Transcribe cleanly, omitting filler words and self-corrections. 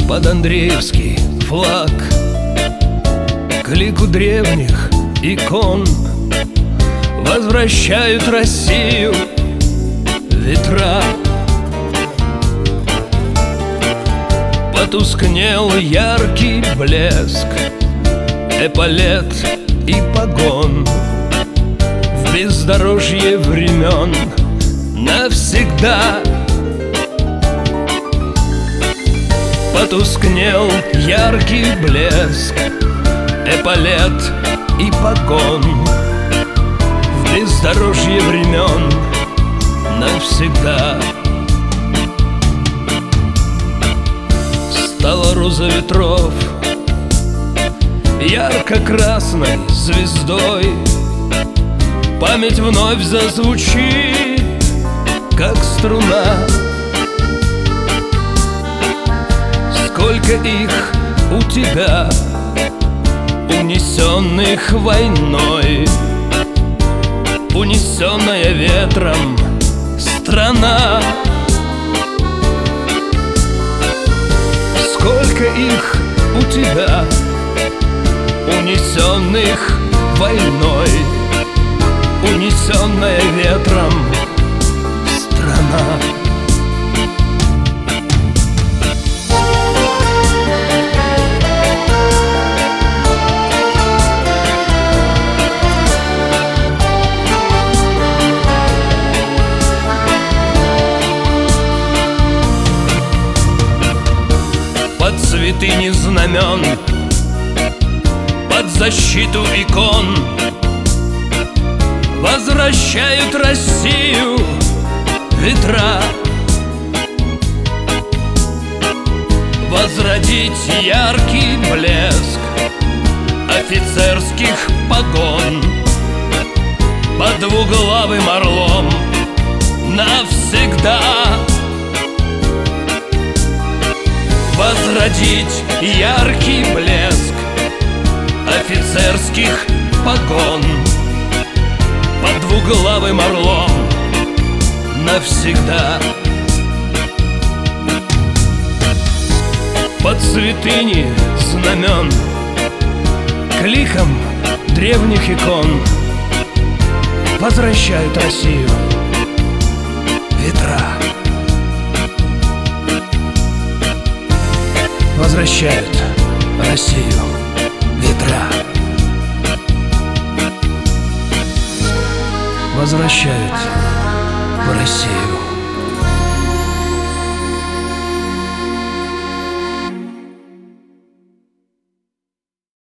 под Андреевский флаг, к лику древних икон возвращают Россию ветра. Потускнел яркий блеск эполет и погон в бездорожье времен навсегда. Потускнел яркий блеск эполет и погон в бездорожье времен навсегда. Стала роза ветров ярко-красной звездой, память вновь зазвучит, как струна. Сколько их у тебя, унесенных войной, унесенная ветром страна. Сколько их у тебя, унесенных войной, унесенная ветром страна. Под святыни знамен, под защиту икон возвращают Россию ветра. Возродить яркий блеск офицерских погон под двуглавым орлом навсегда. Возродить яркий блеск офицерских погон под двуглавым орлом навсегда. Под святыни знамен, к ликам древних икон возвращают Россию ветра. Возвращают Россию ветра. Возвращают